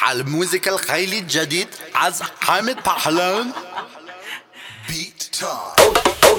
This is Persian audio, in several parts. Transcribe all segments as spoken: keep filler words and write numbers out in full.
الموسيقى الخيلي الجديد از حامد پهلوان بیت تایم.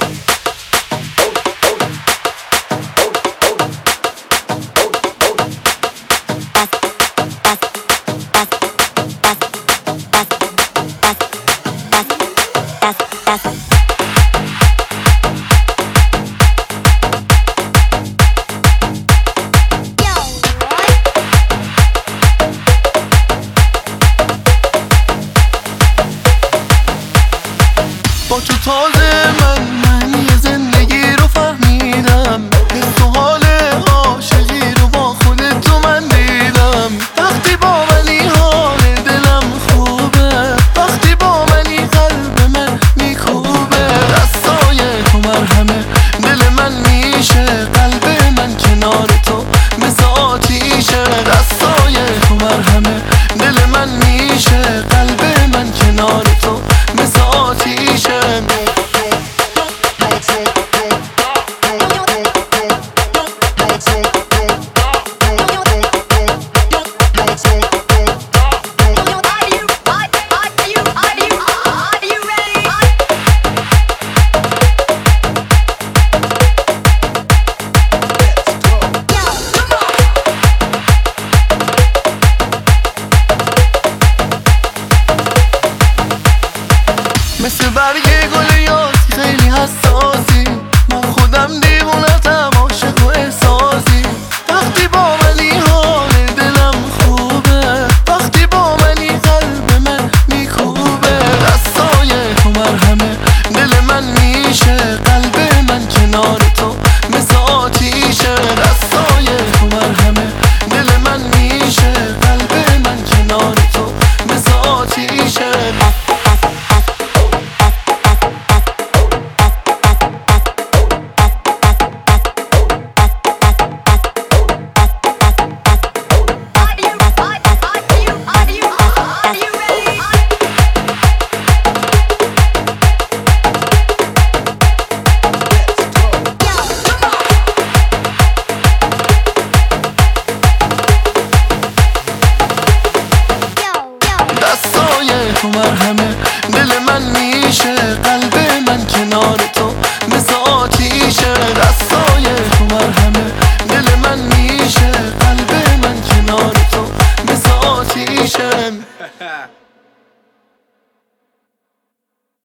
با تو تازه من معنی زندگی رو فهمیدم، حس و حال عاشقی رو با خودت تو من دیدم. وقتی با منی حال دلم خوبه، وقتی با منی قلب من میکوبه. دستای تو مرهمه دل من میشه، قلب من کنار تو مثل آتیشه. دستای تو مرهمه دل من میشه، قلب من کنار تو مثل آتیشه. مثل برگ گل یاسی خیلی حساسی، من خودم دیوونتم عاشق و احساسی. وقتی با منی حال دلم خوبه، وقتی با منی قلب من میکوبه. دستای تو مرهمه دل من میشه، قلب من کنار تو مثل آتیشه. دستای تو مرهمه دل من میشه، قلب من کنار تو مثل آتیشه. تو مرهمه دل من میشه، قلب من کنار تو مثل آتیشه.